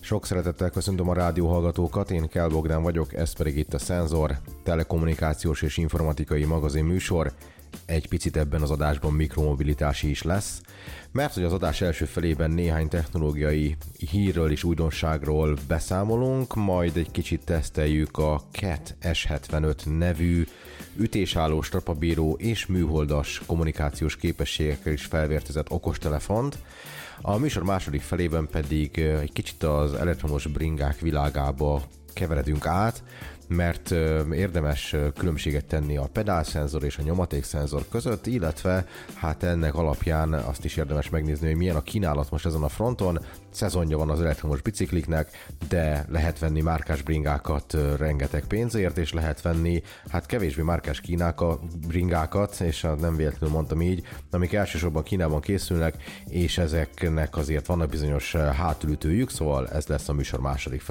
Sok szeretettel köszöntöm a rádióhallgatókat, én Kell Bogdán vagyok, ez pedig itt a Szenzor, telekommunikációs és informatikai magazin műsor. Egy picit ebben az adásban mikromobilitási is lesz, mert hogy az adás első felében néhány technológiai hírről és újdonságról beszámolunk, majd egy kicsit teszteljük a CAT S75 nevű ütésálló, strapabíró és műholdas kommunikációs képességekkel is felvértezett okostelefont. A műsor második felében pedig egy kicsit az elektromos bringák világába keveredünk át, mert érdemes különbséget tenni a pedálszenzor és a nyomatékszenzor között, illetve hát ennek alapján azt is érdemes megnézni, hogy milyen a kínálat most ezen a fronton. Szezonja van az elektromos bicikliknek, de lehet venni márkás bringákat rengeteg pénzért, és lehet venni hát kevésbé márkás bringákat, és nem véletlenül mondtam így, amik elsősorban Kínában készülnek, és ezeknek azért vannak bizonyos hátulütőjük, szóval ez lesz a műsor második